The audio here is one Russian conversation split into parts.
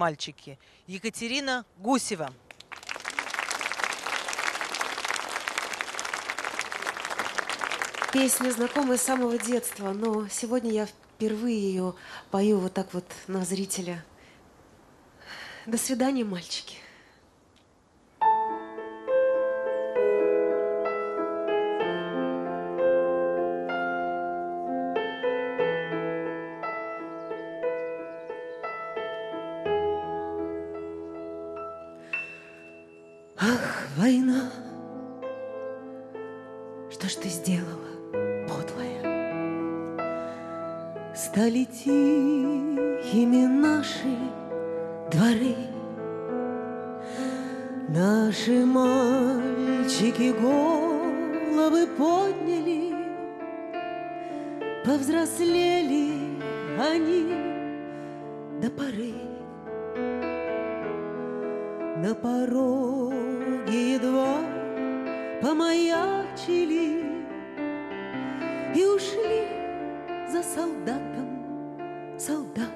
мальчики, Екатерина Гусева. Песня знакомая с самого детства, но сегодня я впервые ее пою вот так вот на зрителя. До свидания, мальчики. Ах, война, что ж ты сделала, подлая? Стали тихими наши дворы, наши мальчики головы подняли, повзрослели они до поры. На пороге едва помаячили и ушли за солдатом солдат.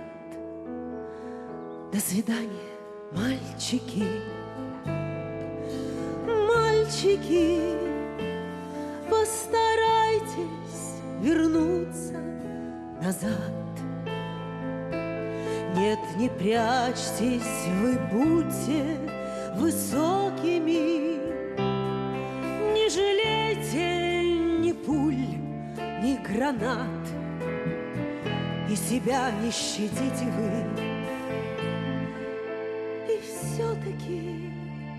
До свидания, мальчики, мальчики, постарайтесь вернуться назад. Нет, не прячьтесь, вы будьте высокими, не жалейте ни пуль, ни гранат, и себя не щадите вы. И все-таки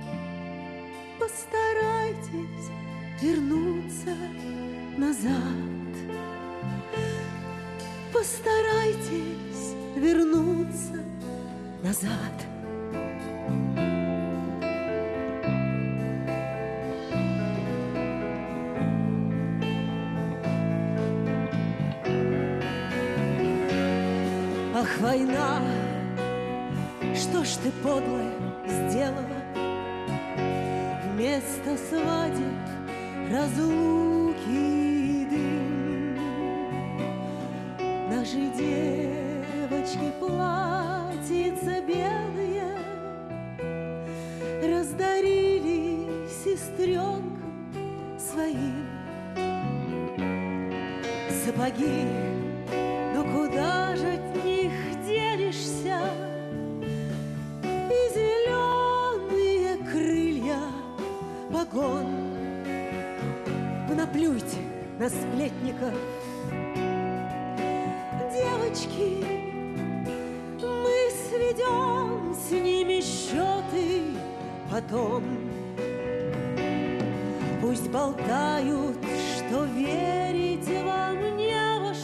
постарайтесь вернуться назад. Постарайтесь вернуться назад. Ах, война, что ж ты, подлая, сделала? Вместо свадеб разлуки и дым. Наши девочки платьица белые раздарили сестренкам своим. Сапоги, ну куда же от них денешься? И зеленые крылья погон. Вы наплюйте на сплетников, девочки, мы сведем с ними счеты потом. Пусть болтают, что верить вам не во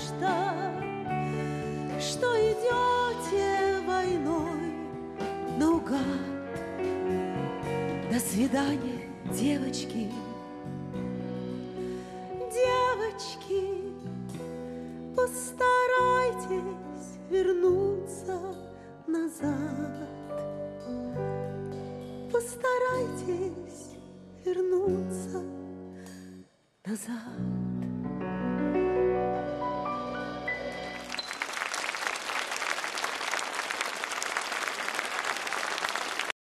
что идете войной наугад. До свидания, девочки, девочки, постарайтесь вернуться назад. Постарайтесь вернуться назад.